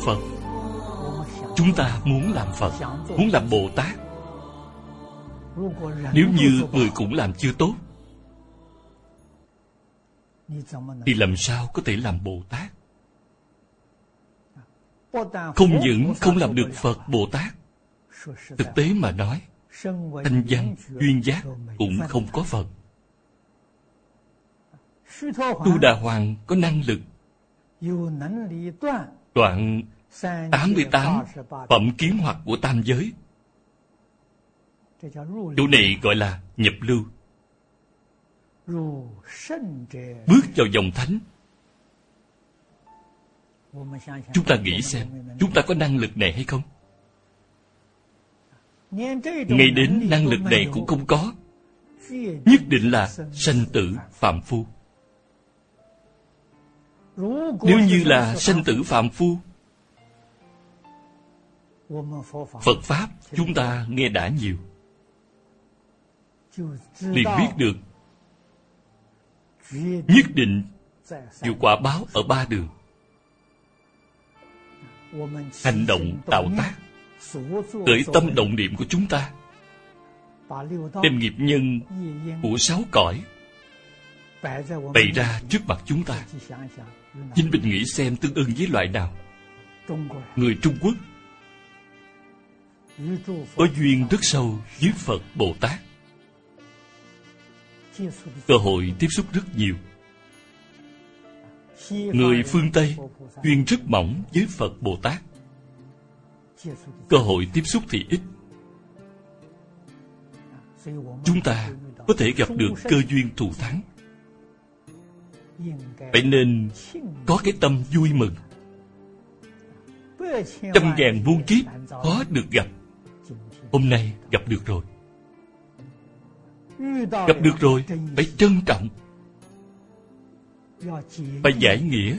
Phật. Chúng ta muốn làm Phật, muốn làm Bồ Tát. Nếu như người cũng làm chưa tốt, thì làm sao có thể làm Bồ Tát? Không những không làm được Phật Bồ Tát, thực tế mà nói, thanh văn duyên giác cũng không có phần. Tu Đà Hoàng có năng lực đoạn 88 phẩm kiến hoặc của tam giới. Chỗ này gọi là nhập lưu, bước vào dòng thánh. Chúng ta nghĩ xem, chúng ta có năng lực này hay không? Ngay đến năng lực này cũng không có, nhất định là sanh tử phạm phu. Nếu như là sanh tử phạm phu, Phật Pháp chúng ta nghe đã nhiều, liền biết được nhất định chịu quả báo ở ba đường. Hành động tạo tác, khởi tâm động niệm của chúng ta, đem nghiệp nhân của 6 cõi bày ra trước mặt chúng ta. Chính mình nghĩ xem tương ưng với loại nào? Người Trung Quốc có duyên rất sâu với Phật Bồ Tát, cơ hội tiếp xúc rất nhiều. Người phương Tây duyên rất mỏng với Phật Bồ Tát, cơ hội tiếp xúc thì ít. Chúng ta có thể gặp được cơ duyên thù thắng, vậy nên có cái tâm vui mừng. Trăm ngàn muôn kiếp khó được gặp, hôm nay gặp được rồi. Gặp được rồi, phải trân trọng, phải giải nghĩa.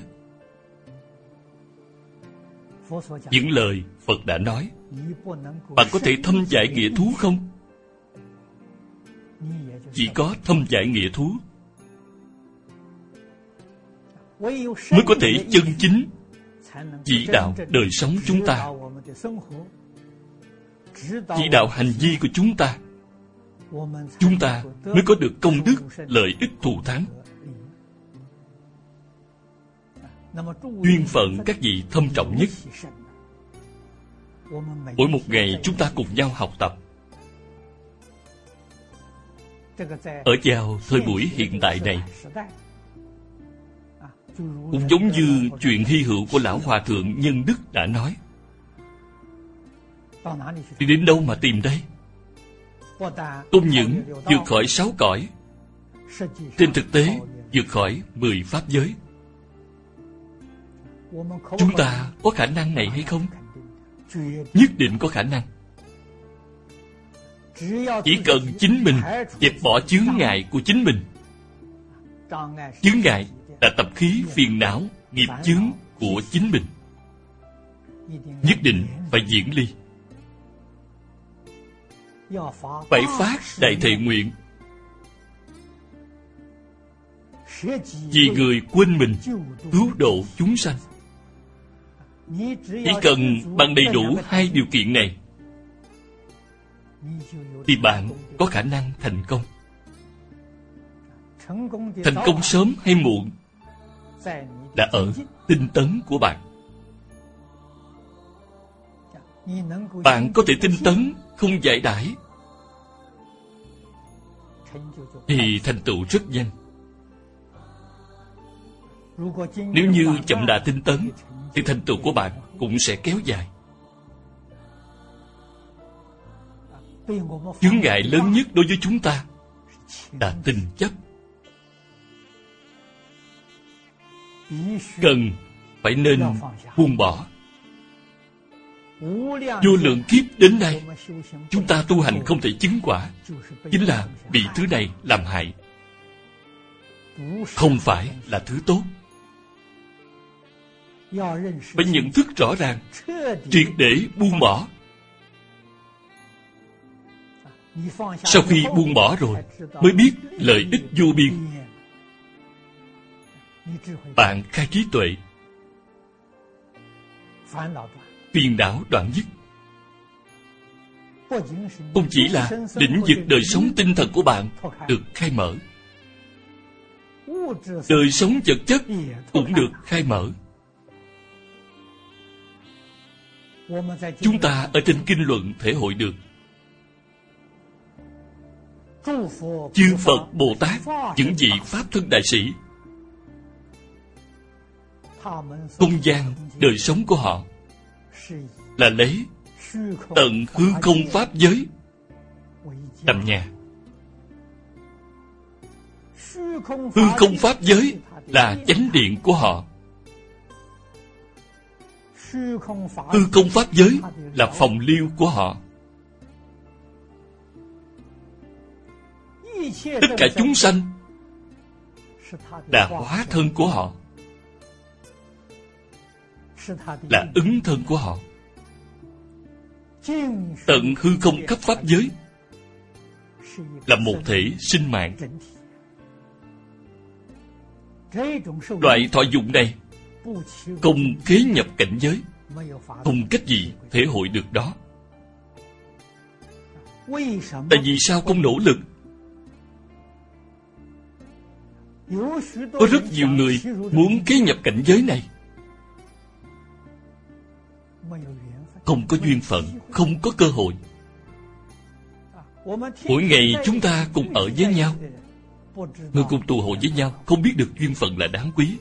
Những lời Phật đã nói, bạn có thể thâm giải nghĩa thú không? Chỉ có thâm giải nghĩa thú mới có thể chân chính chỉ đạo đời sống chúng ta, chỉ đạo hành vi của chúng ta. Chúng ta mới có được công đức, lợi ích thù thắng. Duyên phận các vị thâm trọng nhất. Mỗi một ngày chúng ta cùng nhau học tập. Ở vào thời buổi hiện tại này, cũng giống như chuyện hy hữu của Lão Hòa Thượng Nhân Đức đã nói, đi đến đâu mà tìm đây? Không những vượt khỏi 6 cõi, trên thực tế vượt khỏi 10 pháp giới. Chúng ta có khả năng này hay không? Nhất định có khả năng. Chỉ cần chính mình dẹp bỏ chướng ngại của chính mình. Chướng ngại là tập khí phiền não, nghiệp chướng của chính mình, nhất định phải diễn ly. Phải phát đại thệ nguyện, vì người quên mình, cứu độ chúng sanh. Chỉ cần bằng đầy đủ 2 điều kiện này, thì bạn có khả năng thành công. Thành công sớm hay muộn là ở tinh tấn của bạn. Bạn có thể tinh tấn, không giải đãi, thì thành tựu rất nhanh. Nếu như chậm đà tinh tấn, thì thành tựu của bạn cũng sẽ kéo dài. Chướng ngại lớn nhất đối với chúng ta là tình chấp. Cần phải nên buông bỏ. Vô lượng kiếp đến nay, chúng ta tu hành không thể chứng quả, chính là bị thứ này làm hại, không phải là thứ tốt. Phải nhận thức rõ ràng, triệt để buông bỏ. Sau khi buông bỏ rồi, mới biết lợi ích vô biên. Bạn khai trí tuệ, phiền não đoạn dứt. Không chỉ là lĩnh vực đời sống tinh thần của bạn được khai mở, đời sống vật chất cũng được khai mở. Chúng ta ở trên kinh luận thể hội được chư Phật Bồ Tát, những vị Pháp thân đại sĩ, không gian đời sống của họ là lấy tận hư không pháp giới làm nhà. Hư không pháp giới là chánh điện của họ. Hư không pháp giới là phòng lưu của họ. Tất cả chúng sanh là hóa thân của họ, là ứng thân của họ. Tận hư không khắp pháp giới là một thể sinh mạng. Loại thọ dụng này không khế nhập cảnh giới, không cách gì thể hội được đó. Tại vì sao không nỗ lực? Có rất nhiều người muốn khế nhập cảnh giới này, không có duyên phận, không có cơ hội. Mỗi ngày chúng ta cùng ở với nhau, người cùng tụ hội với nhau, không biết được duyên phận là đáng quý.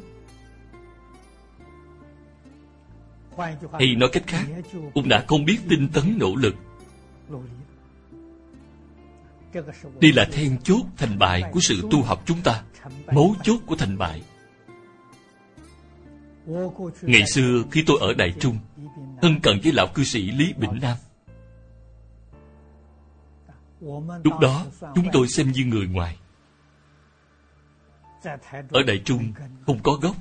Hay nói cách khác, cũng đã không biết tinh tấn nỗ lực. Đây là then chốt thành bại của sự tu học chúng ta, mấu chốt của thành bại. Ngày xưa khi tôi ở Đại Trung, thân cận với lão cư sĩ Lý Bỉnh Nam. Lúc đó chúng tôi xem như người ngoài. Ở Đại Trung không có gốc.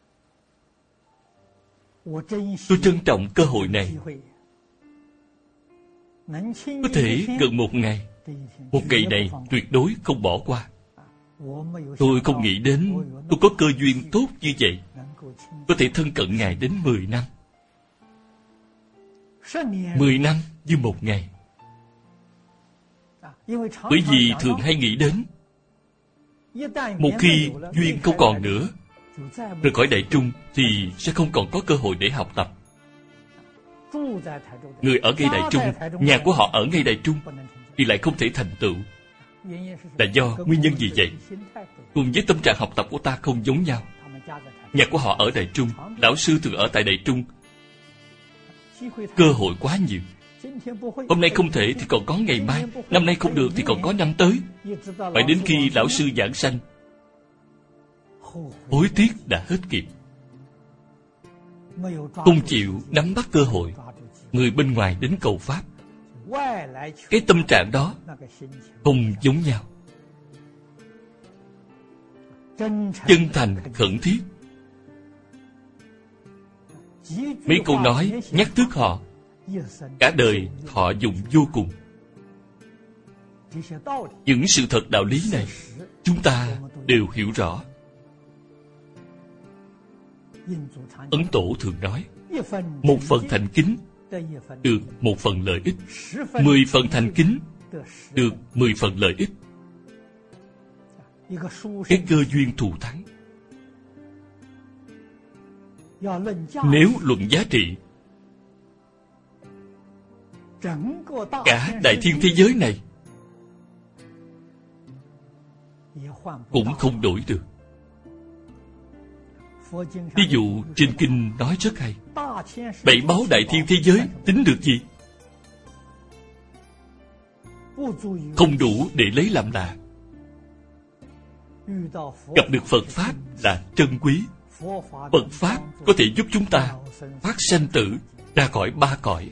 Tôi trân trọng cơ hội này. Có thể gần một ngày này tuyệt đối không bỏ qua. Tôi không nghĩ đến tôi có cơ duyên tốt như vậy, có thể thân cận Ngài đến 10 năm. 10 năm như một ngày. Bởi vì thường hay nghĩ đến, một khi duyên không còn nữa, rời khỏi Đại Trung thì sẽ không còn có cơ hội để học tập. Người ở ngay Đại Trung, nhà của họ ở ngay Đại Trung, thì lại không thể thành tựu. Là do nguyên nhân gì vậy? Cùng với tâm trạng học tập của ta không giống nhau. Nhà của họ ở Đại Trung, lão sư thường ở tại Đại Trung, cơ hội quá nhiều. Hôm nay không thể thì còn có ngày mai, năm nay không được thì còn có năm tới. Phải đến khi lão sư giảng sanh, hối tiếc đã hết kịp. Không chịu nắm bắt cơ hội, người bên ngoài đến cầu Pháp, cái tâm trạng đó không giống nhau. Chân thành khẩn thiết. Mấy câu nói nhắc thức họ, cả đời thọ dụng vô cùng. Những sự thật đạo lý này chúng ta đều hiểu rõ. Ấn Tổ thường nói, một phần thành kính được một phần lợi ích, 10 phần thành kính được 10 phần lợi ích. Cái cơ duyên thù thắng, nếu luận giá trị, cả đại thiên thế giới này cũng không đổi được. Ví dụ trên kinh nói rất hay, 7 báu đại thiên thế giới tính được gì? Không đủ để lấy làm lạ. Gặp được Phật Pháp là trân quý. Phật Pháp có thể giúp chúng ta thoát sanh tử, ra khỏi 3 cõi.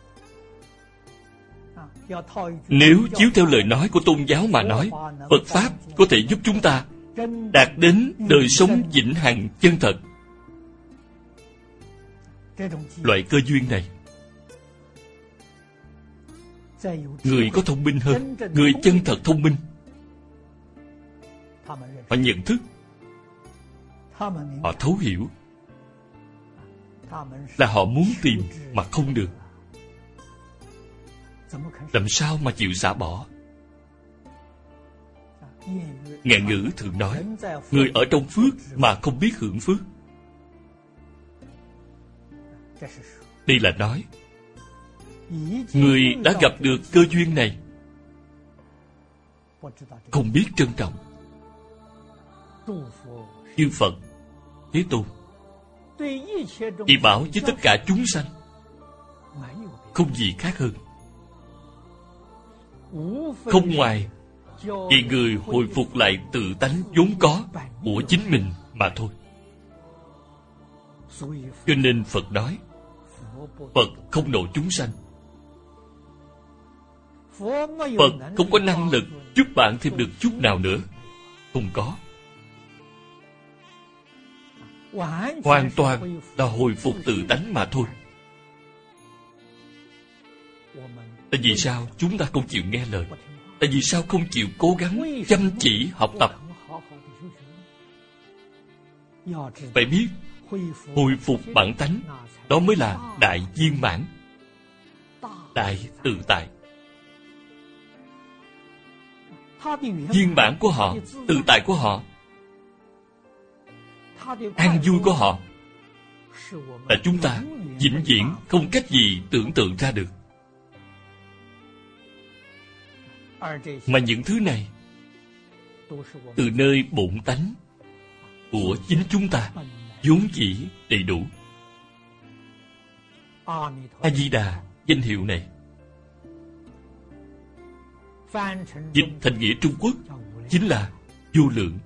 Nếu chiếu theo lời nói của tôn giáo mà nói, Phật Pháp có thể giúp chúng ta đạt đến đời sống vĩnh hằng chân thật. Loại cơ duyên này, người có thông minh hơn, người chân thật thông minh, họ nhận thức, họ thấu hiểu. là họ muốn tìm mà không được. Làm sao mà chịu xả bỏ? Ngạn ngữ thường nói, người ở trong phước mà không biết hưởng phước. Đây là nói, người đã gặp được cơ duyên này, không biết trân trọng. Chư Phật, Thế Tôn chỉ bảo với tất cả chúng sanh, không gì khác hơn, không ngoài vì người hồi phục lại tự tánh vốn có của chính mình mà thôi. Cho nên Phật nói, Phật không độ chúng sanh. Phật không có năng lực giúp bạn thêm được chút nào nữa. Không có. Hoàn toàn là hồi phục tự tánh mà thôi. Tại vì sao chúng ta không chịu nghe lời? Tại vì sao không chịu cố gắng chăm chỉ học tập? Phải biết, hồi phục bản tánh, đó mới là đại viên mãn, đại tự tại. Viên mãn của họ, tự tại của họ, an vui của họ, là chúng ta vĩnh viễn không cách gì tưởng tượng ra được. Mà những thứ này từ nơi bổn tánh của chính chúng ta vốn dĩ đầy đủ. A Di Đà danh hiệu này dịch thành nghĩa Trung Quốc chính là vô lượng.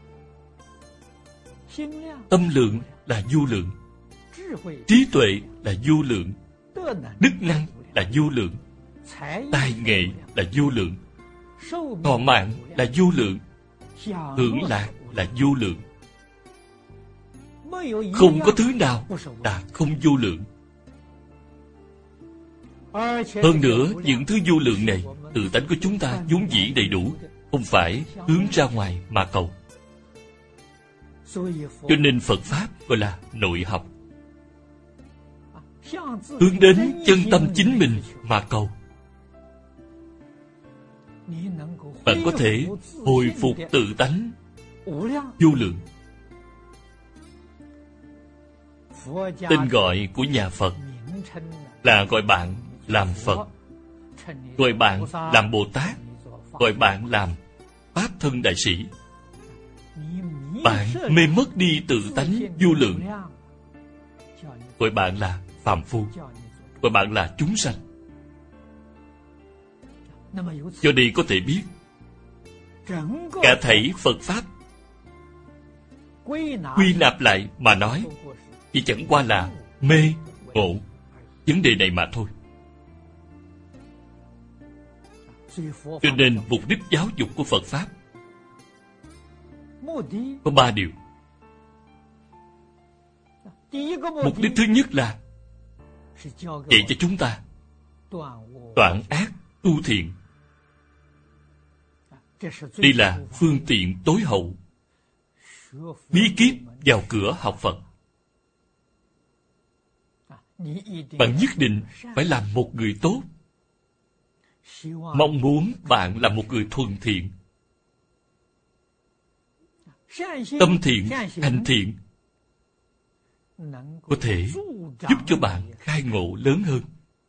Tâm lượng là vô lượng, trí tuệ là vô lượng, đức năng là vô lượng, tài nghệ là vô lượng, thọ mạng là vô lượng, hưởng lạc là vô lượng. Không có thứ nào là không vô lượng. Hơn nữa, những thứ vô lượng này, tự tánh của chúng ta vốn dĩ đầy đủ, không phải hướng ra ngoài mà cầu. Cho nên Phật Pháp gọi là nội học, hướng đến chân tâm chính mình mà cầu. Bạn có thể hồi phục tự tánh vô lượng. Tên gọi của nhà Phật là gọi bạn làm Phật, gọi bạn làm Bồ Tát, gọi bạn làm Pháp Thân Đại Sĩ. Bạn mê mất đi tự tánh vô lượng, gọi bạn là phàm phu, gọi bạn là chúng sanh. Do đây có thể biết, cả thảy Phật Pháp quy nạp lại mà nói, chỉ chẳng qua là mê, ngộ vấn đề này mà thôi. Cho nên mục đích giáo dục của Phật Pháp có 3 điều. Mục đích thứ nhất là dạy cho chúng ta đoạn ác tu thiện. Đây là phương tiện tối hậu, bí kíp vào cửa học Phật. Bạn nhất định phải làm một người tốt, mong muốn bạn là một người thuần thiện, tâm thiện, hành thiện, có thể giúp cho bạn khai ngộ lớn hơn,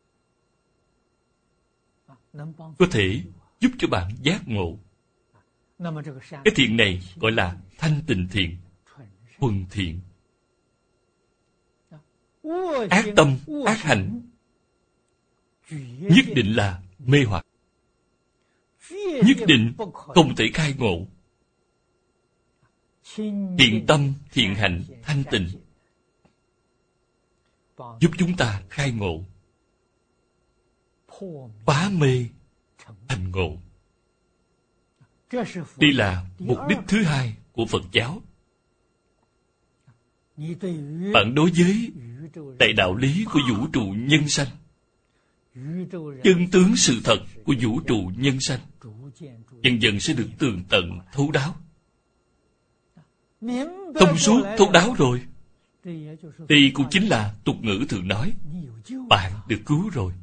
có thể giúp cho bạn giác ngộ. Cái thiện này gọi là thanh tịnh thiện, thuần thiện. Ác tâm, ác hành nhất định là mê hoặc, nhất định không thể khai ngộ. Thiện tâm, thiện hành, thanh tịnh giúp chúng ta khai ngộ, phá mê thành ngộ. Đây là mục đích thứ hai của Phật giáo. Bạn đối với đại đạo lý của vũ trụ nhân sanh, chân tướng sự thật của vũ trụ nhân sanh, dần dần sẽ được tường tận thấu đáo. Thông suốt thấu đáo rồi, Đây cũng chính là tục ngữ thường nói, bạn được cứu rồi.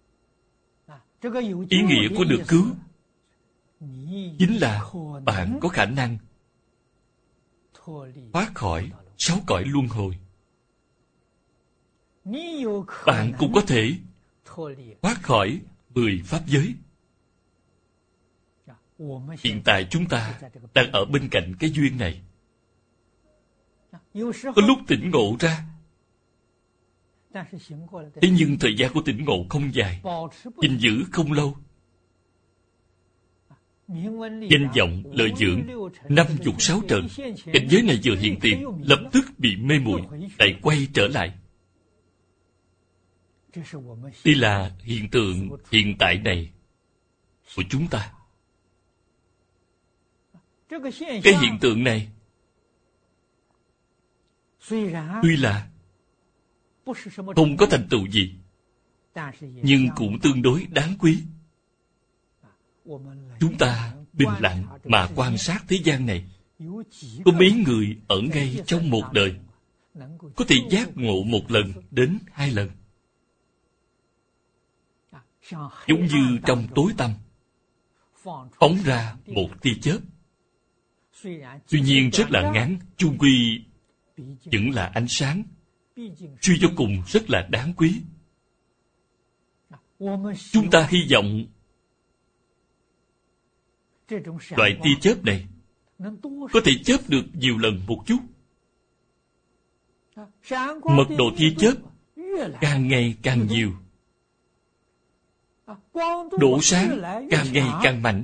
Ý nghĩa của được cứu chính là bạn có khả năng thoát khỏi 6 cõi luân hồi. Bạn cũng có thể thoát khỏi 10 pháp giới. Hiện tại chúng ta đang ở bên cạnh cái duyên này. Có lúc tỉnh ngộ ra, thế nhưng thời gian của tỉnh ngộ không dài, gìn giữ không lâu. Danh vọng, lợi dưỡng, 56 trần, cảnh giới này vừa hiện tiền, lập tức bị mê muội, lại quay trở lại. Đây là hiện tượng hiện tại này của chúng ta. Cái hiện tượng này tuy là không có thành tựu gì, nhưng cũng tương đối đáng quý. Chúng ta bình lặng mà quan sát thế gian này, có mấy người ở ngay trong một đời có thể giác ngộ 1 lần đến 2 lần. Giống như trong tối tăm phóng ra một tia chớp, tuy nhiên rất là ngắn, chung quy vẫn là ánh sáng, suy cho cùng rất là đáng quý. Chúng ta hy vọng loại tia chớp này có thể chớp được nhiều lần một chút. Mật độ tia chớp càng ngày càng nhiều, độ sáng càng ngày càng mạnh.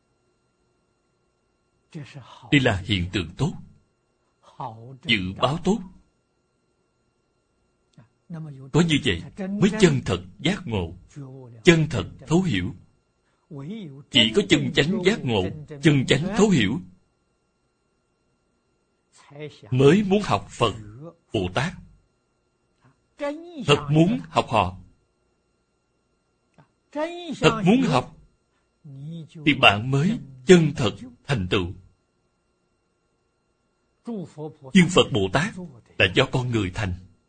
Đây là hiện tượng tốt, dự báo tốt. Có như vậy mới chân thật giác ngộ, chân thật thấu hiểu. Chỉ có chân chánh giác ngộ, chân chánh thấu hiểu, mới muốn học Phật, Bồ Tát. Thật muốn học họ, thật muốn học, thì bạn mới chân thật thành tựu. Nhưng Phật Bồ Tát là do con người thành.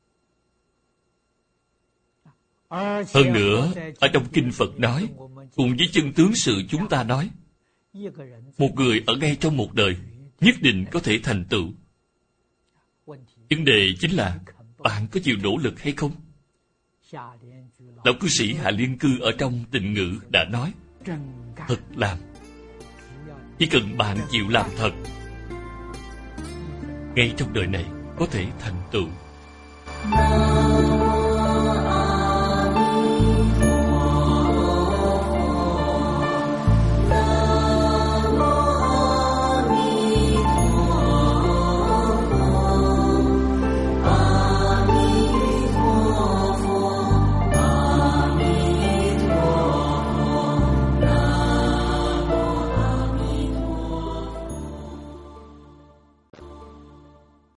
Hơn nữa, ở trong Kinh Phật nói, cùng với chân tướng sự chúng ta nói, một người ở ngay trong một đời nhất định có thể thành tựu. Vấn đề chính là bạn có chịu nỗ lực hay không? Lão cư sĩ Hạ Liên Cư ở trong Tịnh Ngữ đã nói, thật làm. Chỉ cần bạn chịu làm thật, ngay trong đời này có thể thành tựu.